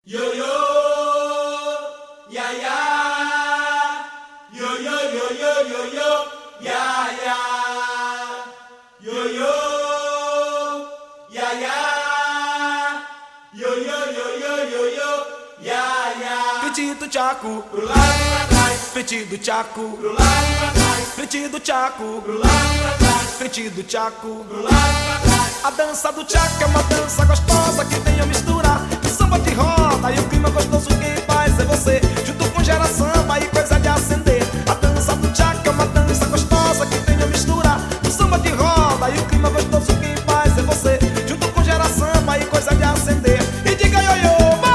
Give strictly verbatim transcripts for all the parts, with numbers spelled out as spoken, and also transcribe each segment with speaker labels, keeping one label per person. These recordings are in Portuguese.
Speaker 1: Yo yo, ya ya, yo yo yo yo yo yo, ya ya, yo yo, ya ya, yo yo yo yo yo yo, ya ya.
Speaker 2: Frente do Tchaco,
Speaker 1: pro lado e pra trás,
Speaker 2: frente do Tchaco,
Speaker 1: pro lado e pra trás,
Speaker 2: frente do Tchaco,
Speaker 1: pro lado e pra trás,
Speaker 2: frente do Tchaco.
Speaker 1: pro lado e pra trás.
Speaker 2: A dança do Tchaco é uma dança gostosa que tem a mistura de samba de roda e o clima gostoso quem faz é você, junto com gera samba e coisa de acender. A dança do Tchaco é uma dança gostosa que tem a mistura do samba de roda e o clima gostoso quem faz é você, junto com gera samba e coisa de acender. E diga ioiô,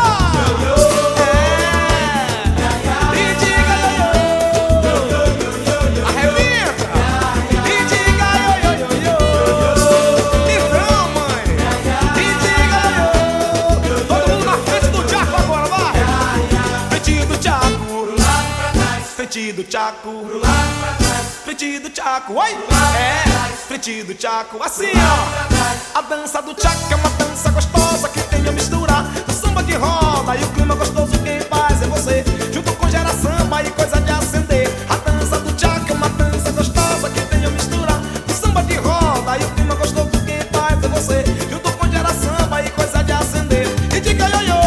Speaker 2: frente do Tchaco,
Speaker 1: Pro lado e pra trás,
Speaker 2: frente do Tchaco, oi! É, frente do Tchaco, assim ó. A dança do Tchaco é uma dança gostosa que tem a mistura do samba de roda e o clima gostoso quem faz é você, junto com gera samba e coisa de acender. A dança do Tchaco é uma dança gostosa que tem a mistura do samba de roda e o clima gostoso quem faz é você, junto com gera samba e coisa de acender. E diga ioiô,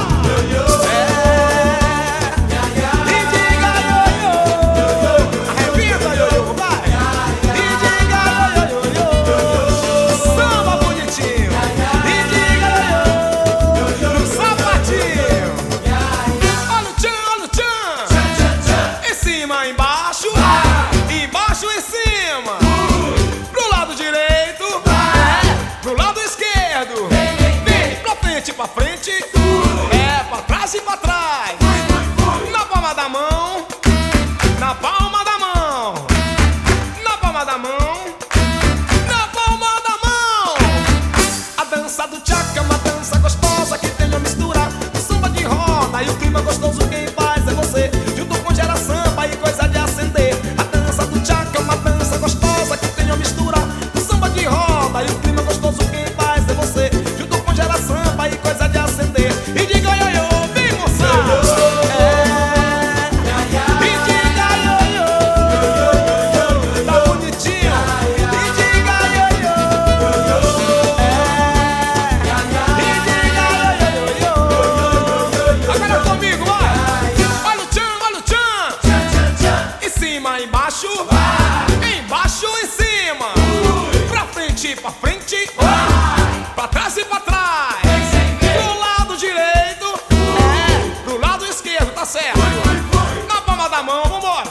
Speaker 2: embaixo, embaixo e cima, pro lado direito, pro lado esquerdo, vem pra frente, pra frente, é pra trás e pra trás, na palma da mão, na palma da mão, na palma da mão, na palma da mão. A dança do Tchaco é uma dança gostosa que tem a mistura do samba de roda e o clima gostoso quem faz é você, junto com gera samba e coisa de acender. A dança do Tchaco é uma dança gostosa que tem a mistura do samba de roda e o clima gostoso quem faz é você, junto com gera samba e coisa de acender. E diga ioiô, vem moçada, é, e diga ioiô, tá bonitinho, e diga ioiô, é, e diga ioiô. Agora comigo, vai, olha o tchan, olha o tchan, em cima, embaixo, embaixo e cima, pra frente, pra frente, pra trás e pra trás, pro lado direito, é, pro lado esquerdo, tá certo, na palma da mão, vambora.